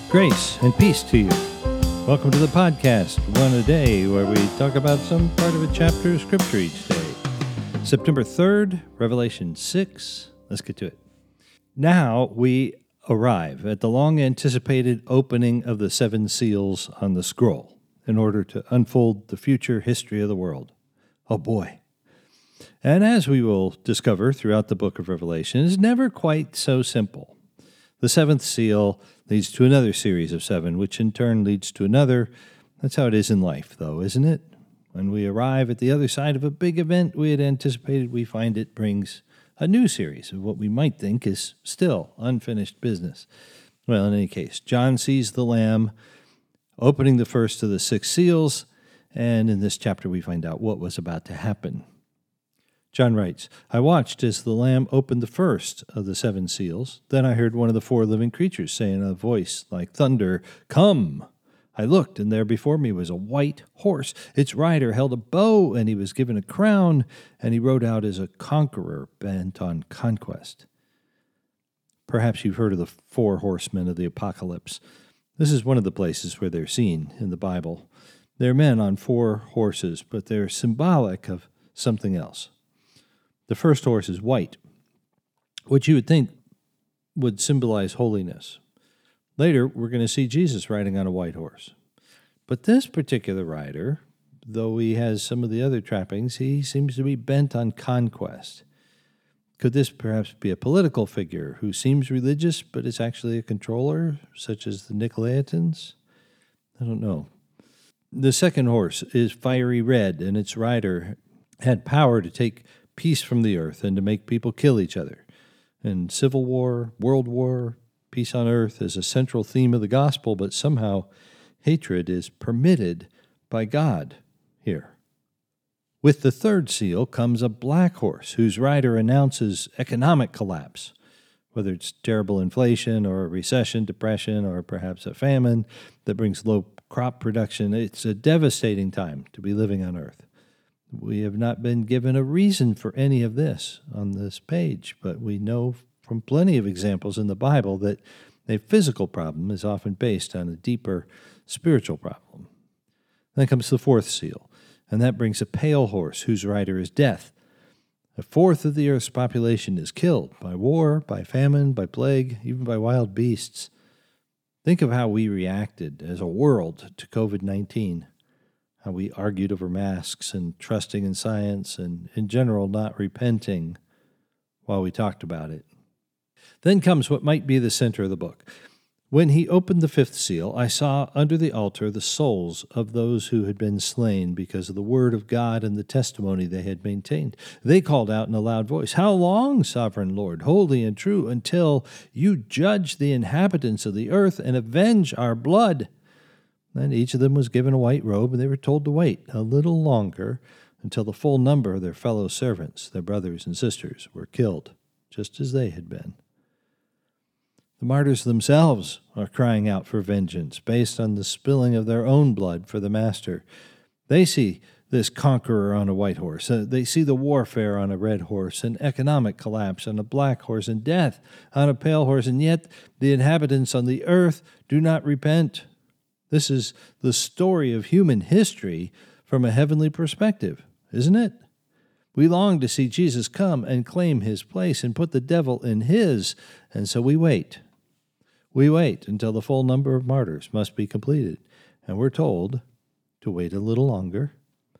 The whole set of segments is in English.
Grace and peace to you. Welcome to the podcast, One a Day, where we talk about some part of a chapter of Scripture each day. September 3rd, Revelation 6. Let's get to it. Now we arrive at the long-anticipated opening of the seven seals on the scroll in order to unfold the future history of the world. Oh boy. And as we will discover throughout the book of Revelation, it's never quite so simple. The seventh seal leads to another series of seven, which in turn leads to another. That's how it is in life, though, isn't it? When we arrive at the other side of a big event we had anticipated, we find it brings a new series of what we might think is still unfinished business. Well, in any case, John sees the Lamb opening the first of the six seals, and in this chapter we find out what was about to happen. John writes, I watched as the Lamb opened the first of the seven seals. Then I heard one of the four living creatures say in a voice like thunder, Come! I looked, and there before me was a white horse. Its rider held a bow, and he was given a crown, and he rode out as a conqueror bent on conquest. Perhaps you've heard of the four horsemen of the apocalypse. This is one of the places where they're seen in the Bible. They're men on four horses, but they're symbolic of something else. The first horse is white, which you would think would symbolize holiness. Later, we're going to see Jesus riding on a white horse. But this particular rider, though he has some of the other trappings, he seems to be bent on conquest. Could this perhaps be a political figure who seems religious but is actually a controller, such as the Nicolaitans? I don't know. The second horse is fiery red, and its rider had power to take peace from the earth and to make people kill each other. And civil war, world war, peace on earth is a central theme of the gospel, but somehow hatred is permitted by God here. With the third seal comes a black horse whose rider announces economic collapse, whether it's terrible inflation or a recession, depression, or perhaps a famine that brings low crop production. It's a devastating time to be living on earth. We have not been given a reason for any of this on this page, but we know from plenty of examples in the Bible that a physical problem is often based on a deeper spiritual problem. Then comes the fourth seal, and that brings a pale horse whose rider is death. A fourth of the earth's population is killed by war, by famine, by plague, even by wild beasts. Think of how we reacted as a world to COVID-19. How we argued over masks and trusting in science and, in general, not repenting while we talked about it. Then comes what might be the center of the book. When he opened the fifth seal, I saw under the altar the souls of those who had been slain because of the word of God and the testimony they had maintained. They called out in a loud voice, How long, sovereign Lord, holy and true, until you judge the inhabitants of the earth and avenge our blood? Then each of them was given a white robe, and they were told to wait a little longer until the full number of their fellow servants, their brothers and sisters, were killed, just as they had been. The martyrs themselves are crying out for vengeance based on the spilling of their own blood for the Master. They see this conqueror on a white horse. They see the warfare on a red horse, and economic collapse on a black horse, and death on a pale horse, and yet the inhabitants on the earth do not repent. This is the story of human history from a heavenly perspective, isn't it? We long to see Jesus come and claim his place and put the devil in his, and so we wait. We wait until the full number of martyrs must be completed, and we're told to wait a little longer,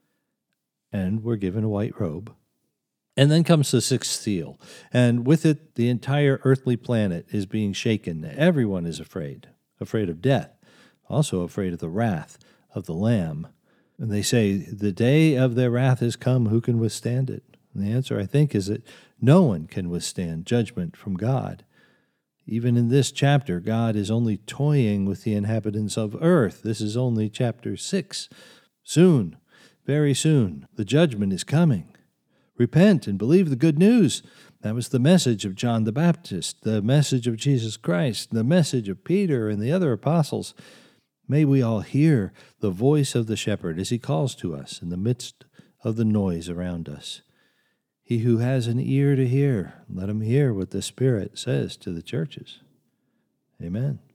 and we're given a white robe. And then comes the sixth seal, and with it the entire earthly planet is being shaken. Everyone is afraid of death. Also afraid of the wrath of the Lamb. And they say, the day of their wrath has come, who can withstand it? And the answer, I think, is that no one can withstand judgment from God. Even in this chapter, God is only toying with the inhabitants of earth. This is only chapter 6. Soon, very soon, the judgment is coming. Repent and believe the good news. That was the message of John the Baptist, the message of Jesus Christ, the message of Peter and the other apostles. May we all hear the voice of the shepherd as he calls to us in the midst of the noise around us. He who has an ear to hear, let him hear what the Spirit says to the churches. Amen.